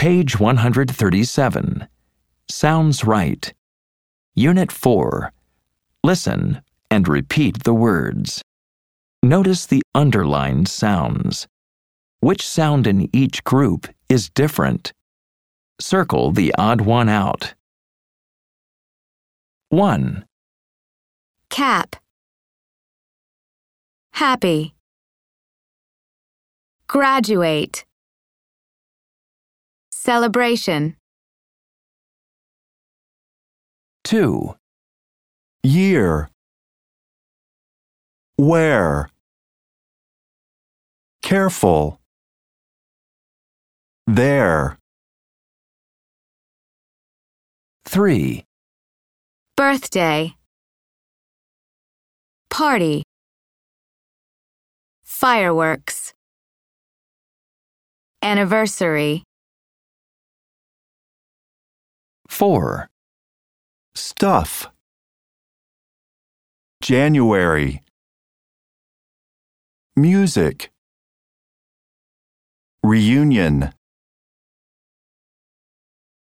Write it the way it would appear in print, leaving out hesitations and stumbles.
Page 137. Sounds right. Unit 4. Listen and repeat the words. Notice the underlined sounds. Which sound in each group is different? Circle the odd one out. 1, Cap. Happy. Graduate. Celebration. 2, Year. Where. Careful. There. 3, Birthday. Party. Fireworks. Anniversary. 4, Stuff. January. Music. Reunion.